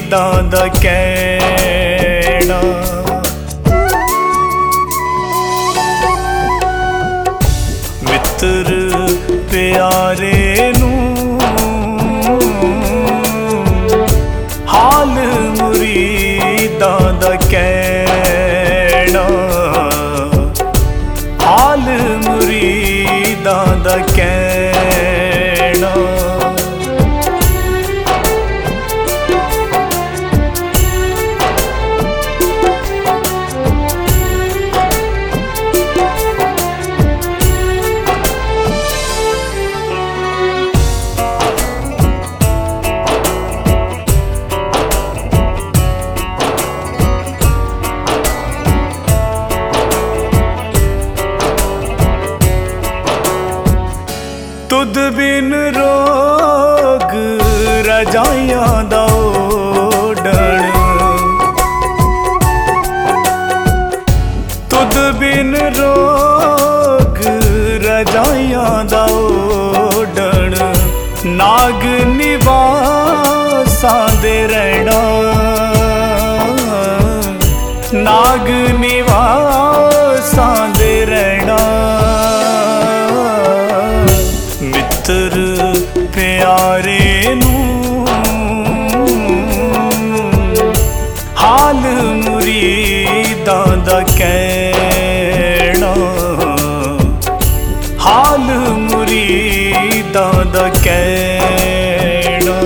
मुरीदां दा कहना। मित्र प्यारे नू हाल मुरीदां दा कहना, हाल मुरीदां दा कहना। तुद बिन रोग रजाइयां दा ओढ़ण, तुद बिन रोग रजाइयां दा ओढ़ण। नाग निवासां दे रहना, नाग निवासां दे रहना। मित्र प्यारे नू हाल मुरीदां दा कहना, हाल मुरीदां दा कहना।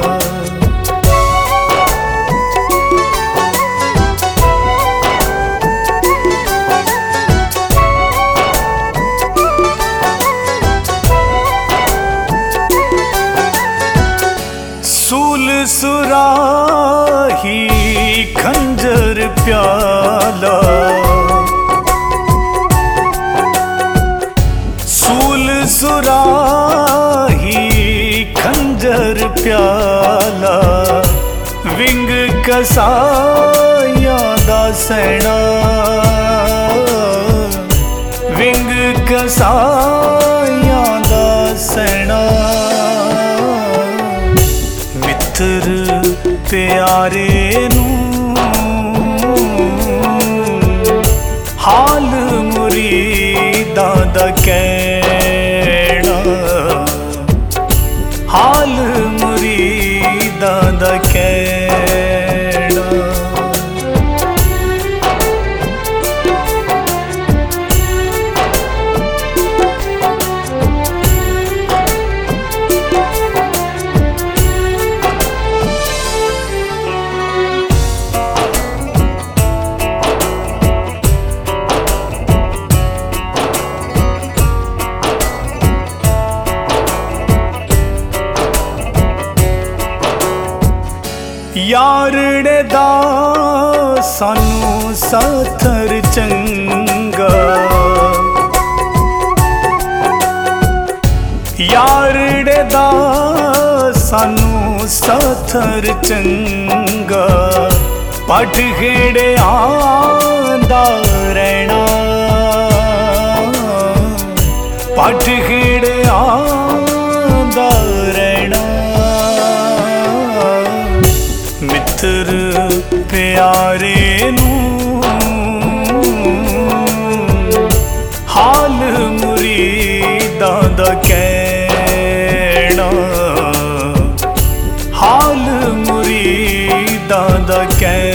सूल सुराही खंजर प्याला, सूल सुराही खंजर प्याला। विंग कसाइयां दा सैना, विंग कसाइयां दा सैना। मित्र प्यारे नू हाल मुरीदां दा कहना, हाल मुरीदां दा कहना। यारड़े दा सानू साथर चंगा, यारड़े दा सानू साथर चंगा। पट खेड़े आंदा रहना, पट खेड़े आंदा रहना। मित्र प्यारे नू हाल मुरीदां दा कहना, हाल मुरीदां दा कहना।